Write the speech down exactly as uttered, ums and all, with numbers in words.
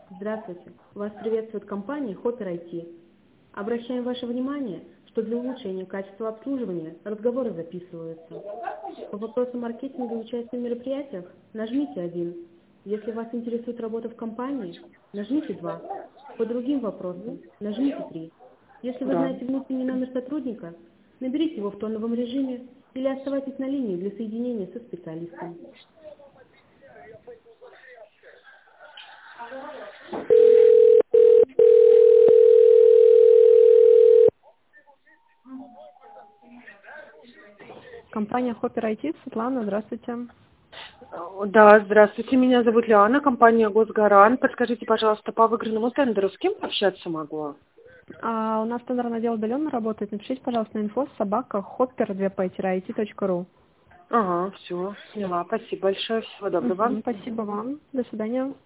Здравствуйте. Вас приветствует компания Hopper ай ти. Обращаем ваше внимание, что для улучшения качества обслуживания разговоры записываются. По вопросу маркетинга и участия в мероприятиях нажмите один. Если вас интересует работа в компании, нажмите два. По другим вопросам нажмите три. Если вы Да. знаете внутренний номер сотрудника, наберите его в тоновом режиме или оставайтесь на линии для соединения со специалистом. Компания Hopper ай ти, Светлана, здравствуйте. Да, здравствуйте, меня зовут Лиана, компания Госгарант. Подскажите, пожалуйста, по выигранному тендеру с кем общаться могу? А, у нас тендерный отдел удаленно работает. Напишите, пожалуйста, на инфо собака hopper два пэ ай ти точка ру. Ага, все, сняла. Спасибо большое, всего доброго. Мгм, спасибо вам. До свидания.